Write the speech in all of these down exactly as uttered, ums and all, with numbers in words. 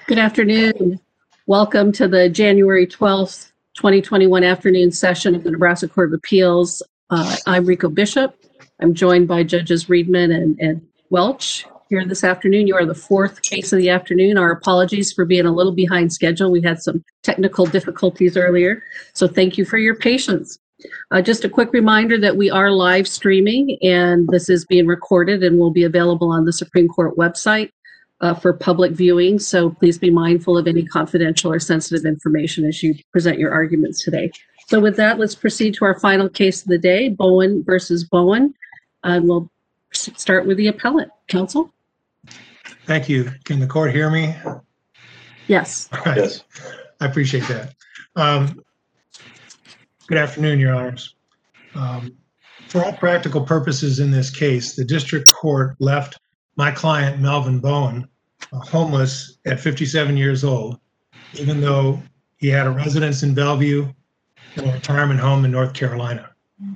Good afternoon. Welcome to the January twelfth, twenty twenty-one afternoon session of the Nebraska Court of Appeals. Uh, I'm Rico Bishop. I'm joined by Judges Riedman and, and Welch here this afternoon. You are the fourth case of the afternoon. Our apologies for being a little behind schedule. We had some technical difficulties earlier, so thank you for your patience. Uh, just a quick reminder that we are live streaming and this is being recorded and will be available on the Supreme Court website Uh, for public viewing, so please be mindful of any confidential or sensitive information as you present your arguments today. So with that, let's proceed to our final case of the day, Bowen versus Bowen. And we'll start with the appellant. Counsel? Thank you. Can the court hear me? Yes. All right. Yes. I appreciate that. Um, good afternoon, Your Honors. Um, for all practical purposes in this case, the district court left my client, Melvin Bowen, uh, homeless at fifty-seven years old, even though he had a residence in Bellevue and a retirement home in North Carolina.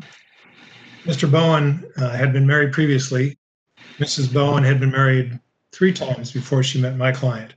Mister Bowen uh, had been married previously. Missus Bowen had been married three times before she met my client.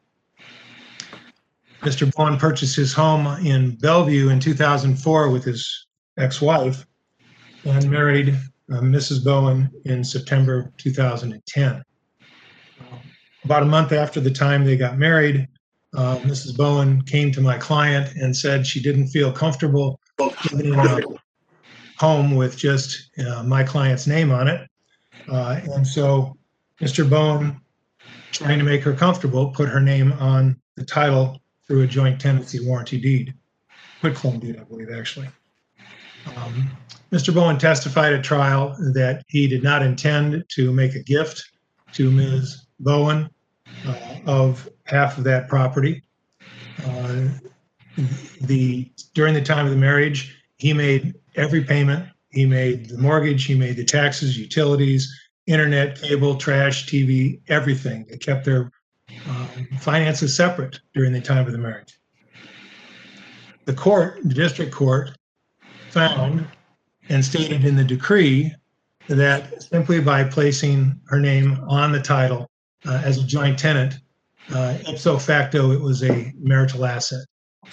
Mister Bowen purchased his home in Bellevue in two thousand four with his ex-wife and married uh, Missus Bowen in September two thousand ten. About a month after the time they got married, uh, Missus Bowen came to my client and said she didn't feel comfortable living in a home with just uh, my client's name on it. Uh, and so Mister Bowen, trying to make her comfortable, put her name on the title through a joint tenancy warranty deed, quitclaim deed, I believe, actually. Um, Mister Bowen testified at trial that he did not intend to make a gift to Miz Bowen uh, of half of that property. Uh, the during the time of the marriage, he made every payment. He made the mortgage, he made the taxes, utilities, internet, cable, trash, T V, everything. They kept their um, finances separate during the time of the marriage. The court, the district court, found and stated in the decree that simply by placing her name on the title Uh, as a joint tenant, uh, ipso facto, it was a marital asset.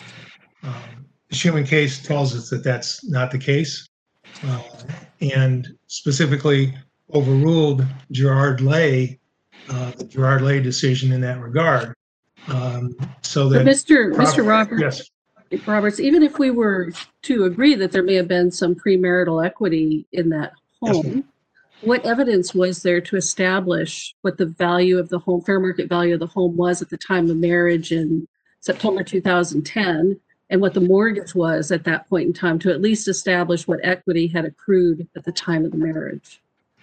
Um, the Schuman case tells us that that's not the case, uh, and specifically overruled Gerard Lay, uh, the Gerard Lay decision in that regard. Um, so that but Mister Mister Roberts, yes. Roberts, even if we were to agree that there may have been some premarital equity in that home, yes, what evidence was there to establish what the value of the home, fair market value of the home was at the time of marriage in September two thousand ten, and what the mortgage was at that point in time to at least establish what equity had accrued at the time of the marriage?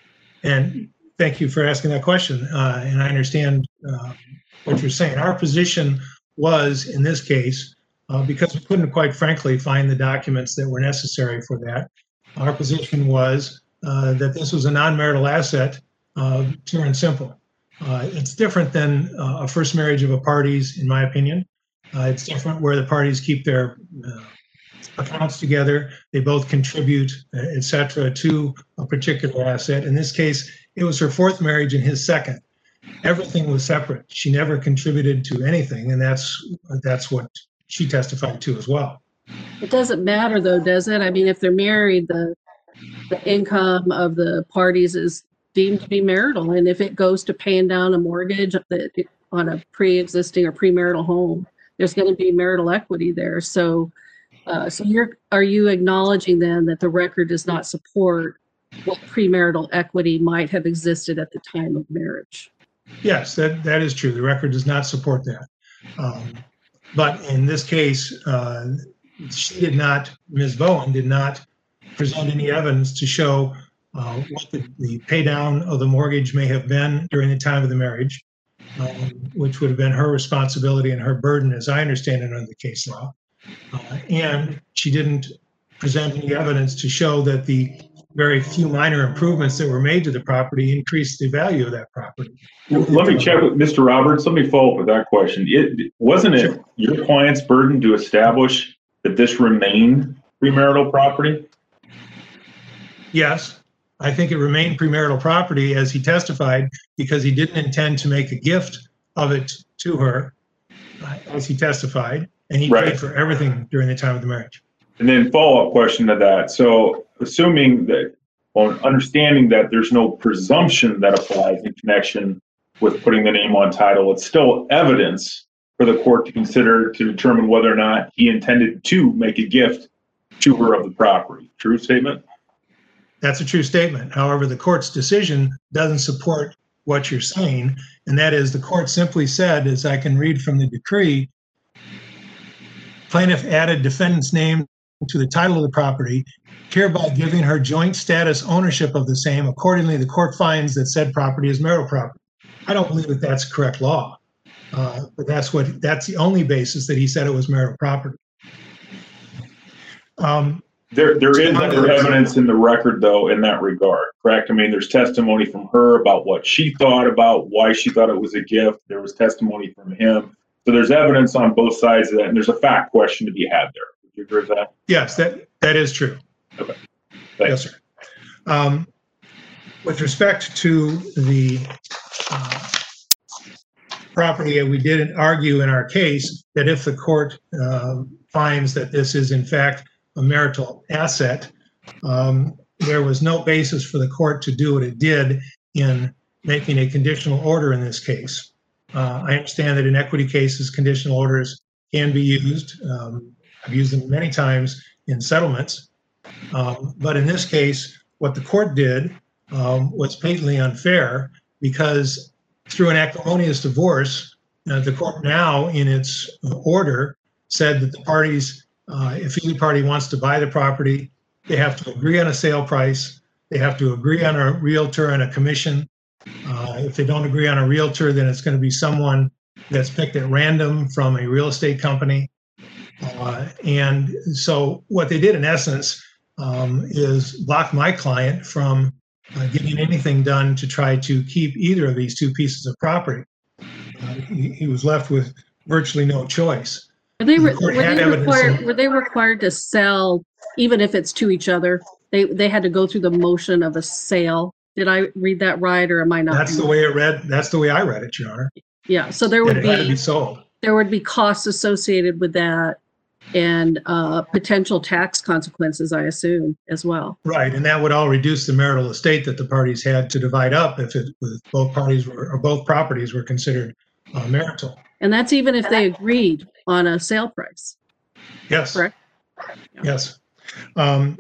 And thank you for asking that question. Uh, and I understand uh, what you're saying. Our position was, in this case, uh, because we couldn't quite frankly find the documents that were necessary for that, our position was Uh, that this was a non-marital asset, uh, pure and simple. Uh, it's different than uh, a first marriage of a parties, in my opinion. Uh, it's different where the parties keep their uh, accounts together, they both contribute, uh, et cetera, to a particular asset. In this case, it was her fourth marriage and his second. Everything was separate. She never contributed to anything, and that's that's what she testified to as well. It doesn't matter, though, does it? I mean, if they're married, the the income of the parties is deemed to be marital. And if it goes to paying down a mortgage on a pre-existing or premarital home, there's going to be marital equity there. So, uh, so you're, are you acknowledging then that the record does not support what premarital equity might have existed at the time of marriage? Yes, that, that is true. The record does not support that. Um, but in this case, uh, she did not, Miz Bowen did not present any evidence to show uh, what the, the pay down of the mortgage may have been during the time of the marriage, um, which would have been her responsibility and her burden, as I understand it, under the case law. Uh, and she didn't present any evidence to show that the very few minor improvements that were made to the property increased the value of that property. Let me check with Mister Roberts. Let me follow up with that question. It wasn't it sure. your client's burden to establish that this remained premarital property? Yes, I think it remained premarital property, as he testified, because he didn't intend to make a gift of it to her. uh, as he testified, and he Right. paid for everything during the time of the marriage. And then follow-up question to that. So assuming that, well, understanding that there's no presumption that applies in connection with putting the name on title, it's still evidence for the court to consider to determine whether or not he intended to make a gift to her of the property. True statement? That's a true statement. However, the court's decision doesn't support what you're saying, and that is the court simply said, as I can read from the decree, plaintiff added defendant's name to the title of the property, hereby giving her joint status ownership of the same. Accordingly, the court finds that said property is marital property. I don't believe that that's correct law, uh, but that's what that's the only basis that he said it was marital property. Um, There, there is other evidence in the record, though, in that regard, correct? I mean, there's testimony from her about what she thought about, why she thought it was a gift. There was testimony from him. So there's evidence on both sides of that, and there's a fact question to be had there. Would you agree with that? Yes, that, that is true. Okay. Yes, sir. Um, with respect to the uh, property, we did argue in our case that if the court uh, finds that this is in fact a marital asset, um, there was no basis for the court to do what it did in making a conditional order in this case. Uh, I understand that in equity cases, conditional orders can be used. Um, I've used them many times in settlements. Um, but in this case, what the court did um, was patently unfair because through an acrimonious divorce, uh, the court now in its order said that the parties Uh, if either party wants to buy the property, they have to agree on a sale price. They have to agree on a realtor and a commission. Uh, if they don't agree on a realtor, then it's going to be someone that's picked at random from a real estate company. Uh, and so what they did in essence um, is block my client from uh, getting anything done to try to keep either of these two pieces of property. Uh, he, he was left with virtually no choice. Were they, The re- court were had they evidence required, in- were they required to sell, even if it's to each other? They, they had to go through the motion of a sale. Did I read that right, or am I not? That's the way it read. That's the way I read it, Your Honor. Yeah, so there That would it had to be be, sold. there would be costs associated with that and uh, potential tax consequences, I assume, as well. Right, and that would all reduce the marital estate that the parties had to divide up if it, if both parties were, or both properties were considered uh, marital. And that's even if they agreed on a sale price, Yes. correct? Yes. Um,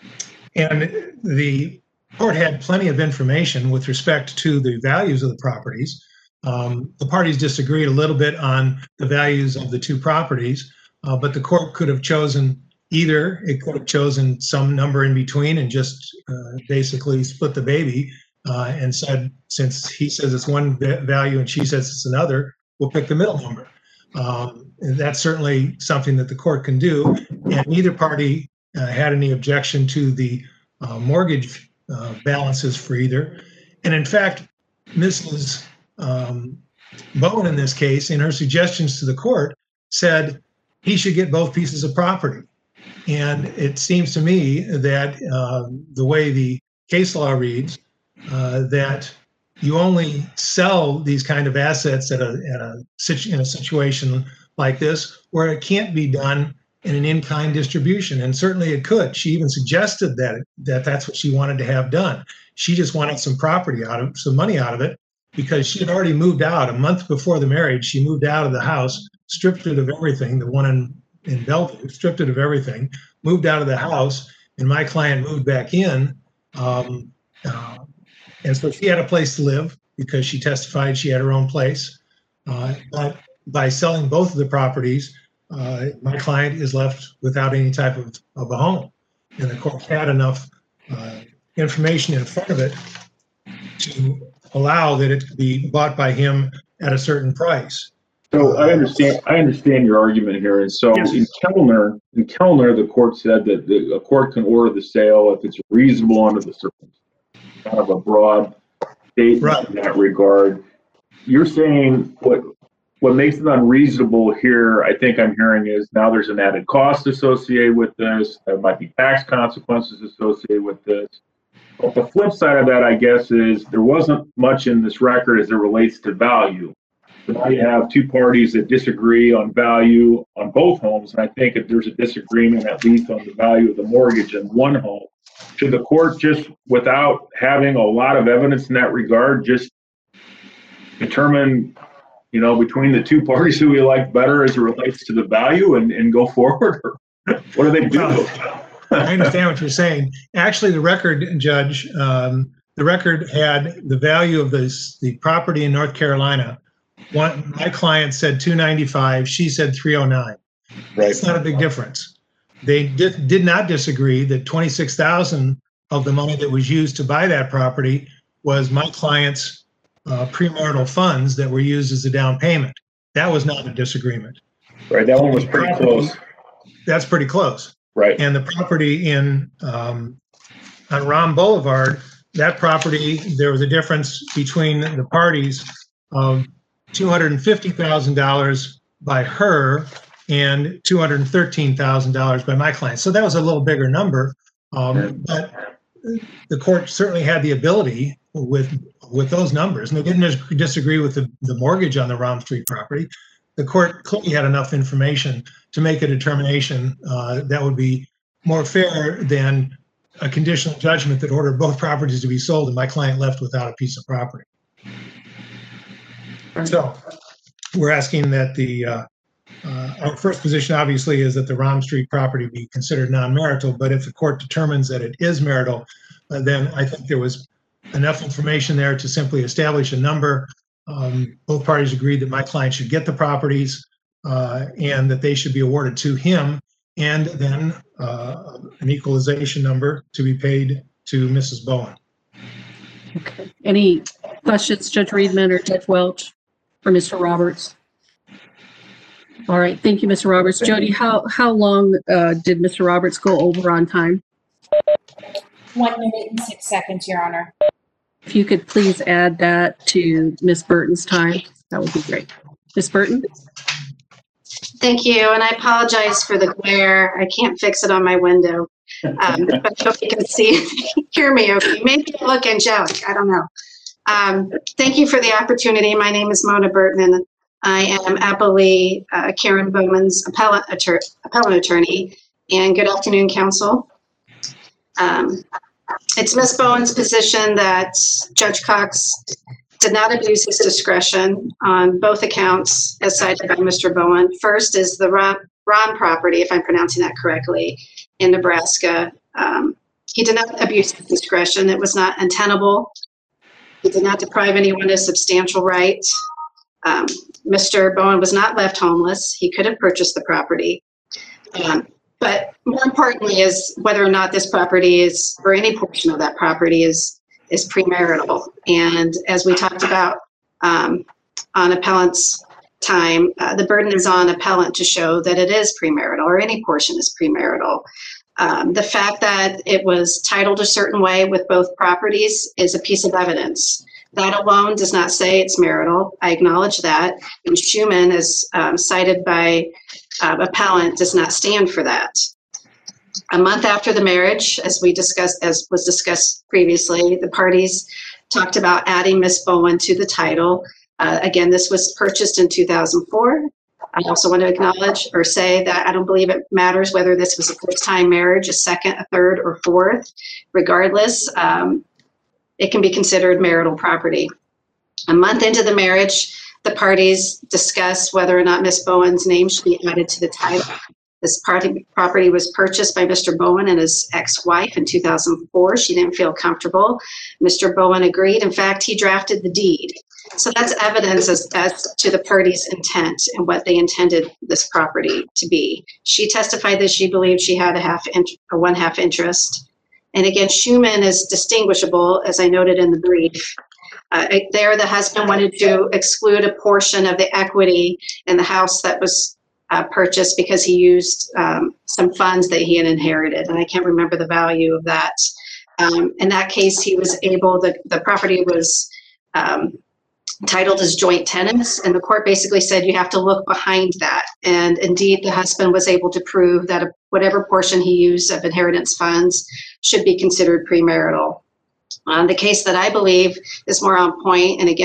and the court had plenty of information with respect to the values of the properties. Um, the parties disagreed a little bit on the values of the two properties, uh, but the court could have chosen either. It could have chosen some number in between and just uh, basically split the baby uh, and said, since he says it's one value and she says it's another, we'll pick the middle number. Um, and that's certainly something that the court can do. And neither party uh, had any objection to the uh, mortgage uh, balances for either. And in fact, Missus Um, Bowen, in this case, in her suggestions to the court, said he should get both pieces of property. And it seems to me that uh, the way the case law reads, uh, that you only sell these kind of assets at a, at a in a situation like this where it can't be done in an in-kind distribution. And certainly it could. She even suggested that, that that's what she wanted to have done. She just wanted some property out of, some money out of it, because she had already moved out a month before the marriage. She moved out of the house, stripped it of everything, the one in, in Bellevue, stripped it of everything, moved out of the house, and my client moved back in. Um, uh, and so she had a place to live because she testified she had her own place. Uh, but by selling both of the properties, uh, my client is left without any type of, of a home. And the court had enough uh, information in front of it to allow that it could be bought by him at a certain price. So I understand, I understand your argument here. And so Yes. in Kellner, in Kellner, the court said that the, a court can order the sale if it's reasonable under the circumstances. Kind of a broad statement Right. in that regard. You're saying what, what makes it unreasonable here, I think I'm hearing, is now there's an added cost associated with this. There might be tax consequences associated with this. But the flip side of that, I guess, is there wasn't much in this record as it relates to value. So now you have two parties that disagree on value on both homes, and I think if there's a disagreement at least on the value of the mortgage in one home, should the court just, without having a lot of evidence in that regard, just determine, you know, between the two parties who we like better as it relates to the value and, and go forward? Or what do they do? I understand what you're saying. Actually, the record, Judge, um, the record had the value of this, the property in North Carolina. One, my client said two ninety-five, she said three oh nine. Right. It's not a big difference. They did, did not disagree that twenty-six thousand of the money that was used to buy that property was my client's uh, premarital funds that were used as a down payment. That was not a disagreement. Right, that one was pretty property, close. That's pretty close. Right. And the property in um, on Rom Boulevard, that property, there was a difference between the parties of two hundred fifty thousand dollars by her and two hundred thirteen thousand dollars by my client. So that was a little bigger number, um, but the court certainly had the ability with with those numbers, and they didn't disagree with the, the mortgage on the Rom Street property. The court clearly had enough information to make a determination uh, that would be more fair than a conditional judgment that ordered both properties to be sold and my client left without a piece of property. So we're asking that the, uh, uh, our first position obviously is that the Rom Street property be considered non-marital, but if the court determines that it is marital, uh, then I think there was enough information there to simply establish a number. Um, both parties agreed that my client should get the properties uh, and that they should be awarded to him, and then uh, an equalization number to be paid to Missus Bowen. Okay. Any questions, Judge Reedman or Judge Welch, for Mister Roberts? All right. Thank you, Mister Roberts. Jody, how, how long uh, did Mister Roberts go over on time? One minute and six seconds, Your Honor. If you could please add that to Miz Burton's time, that would be great. Miz Burton? Thank you, and I apologize for the glare. I can't fix it on my window, um, but I hope you can see, hear me okay. Maybe I look angelic, I don't know. Um, thank you for the opportunity. My name is Mona Burton, and I am appellee uh, Karen Bowman's appellant, attor appellant attorney, and good afternoon, counsel. Um, it's Miz Bowen's position that Judge Cox did not abuse his discretion on both accounts as cited by Mister Bowen. First is the Ron, Ron property, if I'm pronouncing that correctly, in Nebraska. Um, he did not abuse his discretion. It was not untenable. He did not deprive anyone of substantial right. Um, Mister Bowen was not left homeless. He could have purchased the property. Um, but more importantly is whether or not this property is, or any portion of that property is, is premarital. And as we talked about um, on appellant's time, uh, the burden is on appellant to show that it is premarital or any portion is premarital. Um, the fact that it was titled a certain way with both properties is a piece of evidence. That alone does not say it's marital. I acknowledge that. And Schuman, as um, cited by uh, appellant, does not stand for that. A month after the marriage, as we discussed, as was discussed previously, the parties talked about adding Miss Bowen to the title. Uh, again, this was purchased in two thousand four. I also want to acknowledge or say that I don't believe it matters whether this was a first-time marriage, a second, a third, or fourth. Regardless, um, it can be considered marital property. A month into the marriage, the parties discussed whether or not Miss Bowen's name should be added to the title. This party, property was purchased by Mister Bowen and his ex-wife in two thousand four. She didn't feel comfortable. Mister Bowen agreed. In fact, he drafted the deed. So that's evidence as, as to the party's intent and what they intended this property to be. She testified that she believed she had a half, a one half interest. And again, Schuman is distinguishable, as I noted in the brief. Uh, there, the husband wanted to exclude a portion of the equity in the house that was uh, purchased because he used um, some funds that he had inherited, and I can't remember the value of that. Um, in that case, he was able, the, the property was um, titled as joint tenants, and the court basically said you have to look behind that. And indeed, the husband was able to prove that a, whatever portion he used of inheritance funds should be considered premarital. Um, the case that I believe is more on point, and again,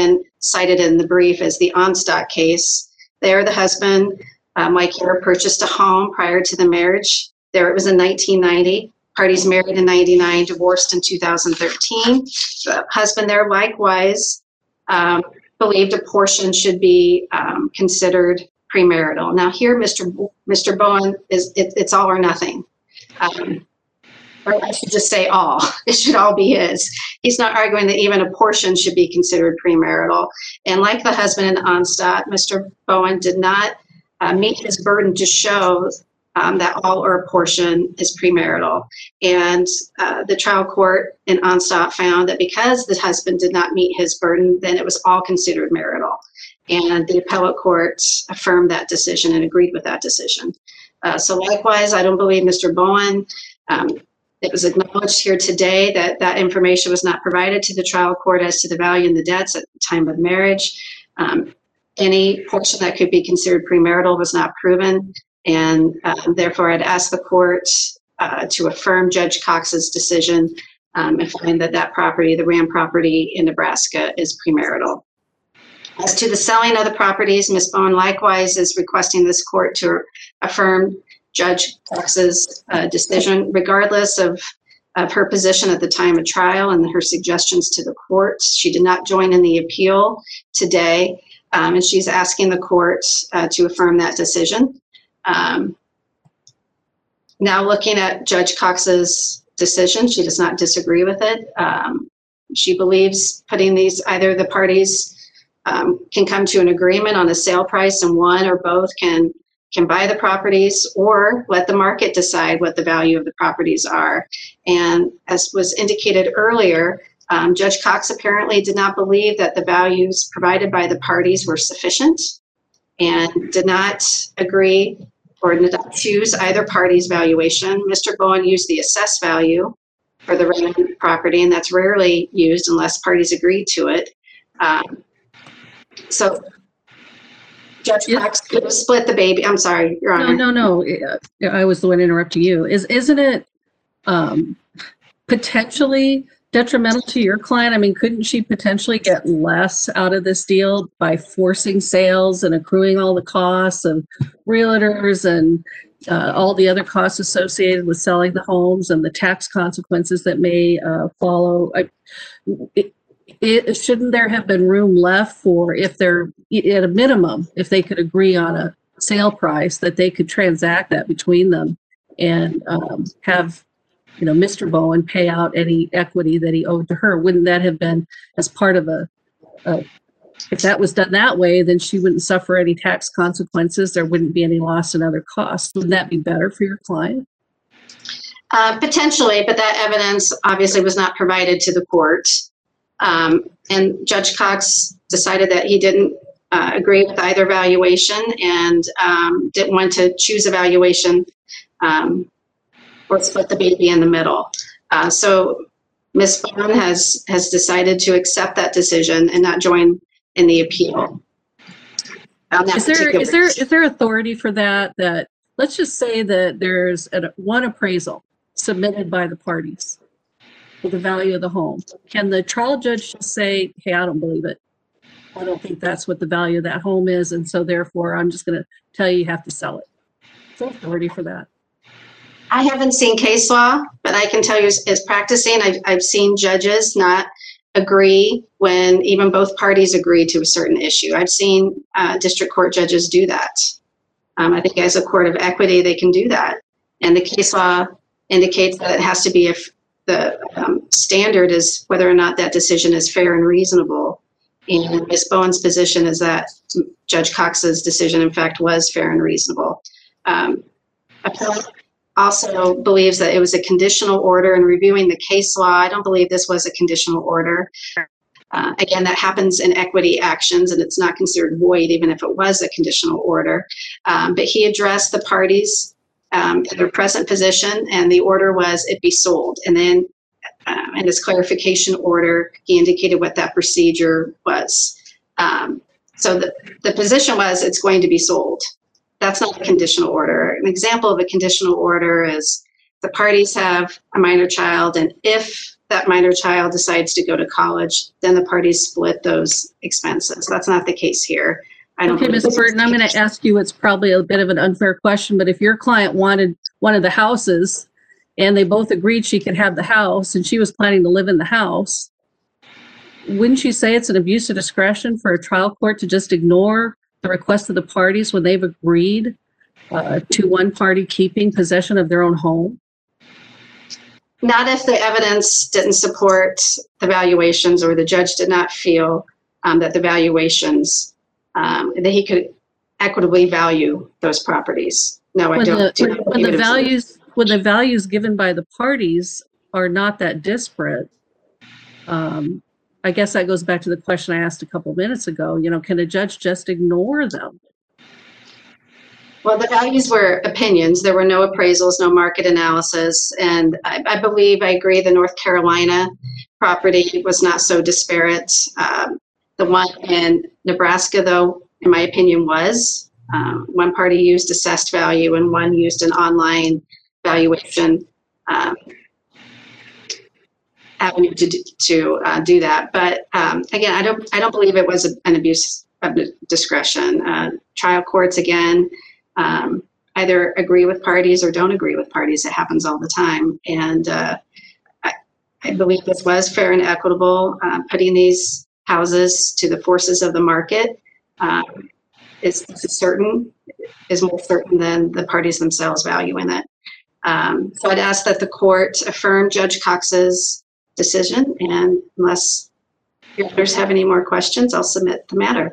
cited in the brief as the Onstadt case. There, the husband, uh, Mike Hare, purchased a home prior to the marriage. There, it was in nineteen ninety. Parties married in ninety-nine, divorced in two thousand thirteen. The husband there likewise um, believed a portion should be um, considered premarital. Now here, Mister Bo- Mister Bowen, is it, it's all or nothing. Um, or I should just say all. It should all be his. He's not arguing that even a portion should be considered premarital. And like the husband in Onstadt, Mister Bowen did not uh, meet his burden to show um, that all or a portion is premarital. And uh, the trial court in Onstadt found that because the husband did not meet his burden, then it was all considered marital. And the appellate court affirmed that decision and agreed with that decision. Uh, so likewise, I don't believe Mister Bowen, um, it was acknowledged here today that that information was not provided to the trial court as to the value in the debts at the time of marriage. Um, any portion that could be considered premarital was not proven, and um, therefore I'd ask the court uh, to affirm Judge Cox's decision um, and find that that property, the Ram property in Nebraska, is premarital. As to the selling of the properties, Miz Bowen likewise is requesting this court to affirm Judge Cox's uh, decision, regardless of, of her position at the time of trial and her suggestions to the court. She did not join in the appeal today, um, and she's asking the court uh, to affirm that decision. Um, now looking at Judge Cox's decision, she does not disagree with it. Um, she believes putting these, either the parties Um, can come to an agreement on a sale price and one or both can can buy the properties, or let the market decide what the value of the properties are. And as was indicated earlier, um, Judge Cox apparently did not believe that the values provided by the parties were sufficient and did not agree or did not choose either party's valuation. Mister Bowen used the assessed value for the Raymond property, and that's rarely used unless parties agree to it. Um, So Judge Cox could have split the baby. I'm sorry, Your Honor. No, no, no. I was the one interrupting you. Is, isn't it um, potentially detrimental to your client? I mean, couldn't she potentially get less out of this deal by forcing sales and accruing all the costs of realtors and uh, all the other costs associated with selling the homes and the tax consequences that may uh, follow? I, it, It, shouldn't there have been room left for, if they're at a minimum, if they could agree on a sale price, that they could transact that between them and um, have, you know, Mister Bowen pay out any equity that he owed to her? Wouldn't that have been as part of a, a if that was done that way, then she wouldn't suffer any tax consequences. There wouldn't be any loss in other costs. Wouldn't that be better for your client? Uh, potentially, but that evidence obviously was not provided to the court. Um, and Judge Cox decided that he didn't uh, agree with either valuation and um, didn't want to choose a valuation um, or split the baby in the middle. Uh, so Miz Bowen has has decided to accept that decision and not join in the appeal. Is there is there is there authority for that? That let's just say that there's a, one appraisal submitted by the parties for the value of the home. Can the trial judge just say, hey, I don't believe it. I don't think that's what the value of that home is, and so therefore I'm just going to tell you you have to sell it? Is there authority for that? I haven't seen case law, but I can tell you as, as practicing, I've, I've seen judges not agree when even both parties agree to a certain issue. I've seen uh, district court judges do that. Um, I think as a court of equity, they can do that. And the case law indicates that it has to be if the um, standard is whether or not that decision is fair and reasonable. And Miz Bowen's position is that Judge Cox's decision, in fact, was fair and reasonable. Um, appellate also believes that it was a conditional order. In reviewing the case law, I don't believe this was a conditional order. Uh, again, that happens in equity actions, and it's not considered void even if it was a conditional order. Um, but he addressed the parties um, in their present position, and the order was it be sold. And then uh, in his clarification order, he indicated what that procedure was. Um, so the, the position was it's going to be sold. That's not a conditional order. An example of a conditional order is the parties have a minor child, and if that minor child decides to go to college, then the parties split those expenses. That's not the case here. I don't Okay, believe Miz this is Burton, the I'm going case. to ask you, it's probably a bit of an unfair question, but if your client wanted one of the houses and they both agreed she could have the house and she was planning to live in the house, wouldn't you say it's an abuse of discretion for a trial court to just ignore the request of the parties when they've agreed uh, to one party keeping possession of their own home? Not if the evidence didn't support the valuations or the judge did not feel um, that the valuations, um, that he could equitably value those properties. No, I When don't. the, do when, not when believe the it is- values, when the values given by the parties are not that disparate, um, I guess that goes back to the question I asked a couple minutes ago. You know, can a judge just ignore them? Well, the values were opinions. There were no appraisals, no market analysis. And I, I believe, I agree, the North Carolina property was not so disparate. Um, the one in Nebraska, though, in my opinion, was. Um, one party used assessed value and one used an online valuation um, avenue to do, to uh, do that. But um, again, I don't I don't believe it was a, an abuse of discretion. Uh, trial courts, again, um, either agree with parties or don't agree with parties. It happens all the time. And uh, I, I believe this was fair and equitable. Uh, putting these houses to the forces of the market um, is, is certain, is more certain than the parties themselves valuing it. Um, so I'd ask that the court affirm Judge Cox's decision, and unless your others have any more questions, I'll submit the matter.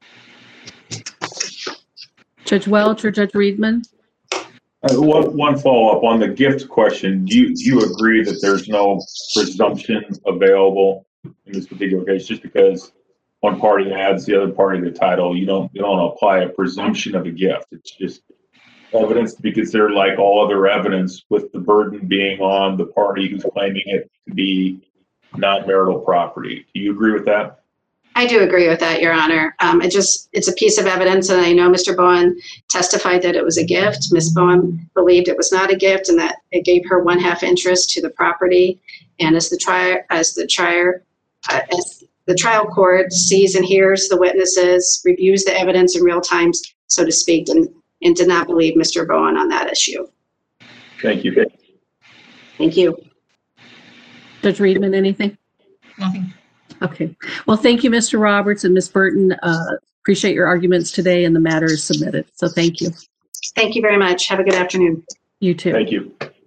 Judge Welch or Judge Reedman? Uh, one, one follow-up on the gift question. Do you, do you agree that there's no presumption available in this particular case just because one party adds the other party the title? You don't, you don't apply a presumption of a gift. It's just evidence to be considered like all other evidence, with the burden being on the party who's claiming it to be non-marital property. Do you agree with that? I do agree with that, Your Honor. Um, it just, it's a piece of evidence, and I know Mister Bowen testified that it was a gift. Miz Bowen believed it was not a gift and that it gave her one half interest to the property. And as the trial, as the trial, uh, as the trial court sees and hears the witnesses, reviews the evidence in real time, so to speak, and, and did not believe Mister Bowen on that issue. Thank you. Thank you. Judge Reedman, anything? Nothing. Okay. Well, thank you, Mister Roberts and Miz Burton. Uh, appreciate your arguments today, and the matter is submitted. So thank you. Thank you very much. Have a good afternoon. You too. Thank you.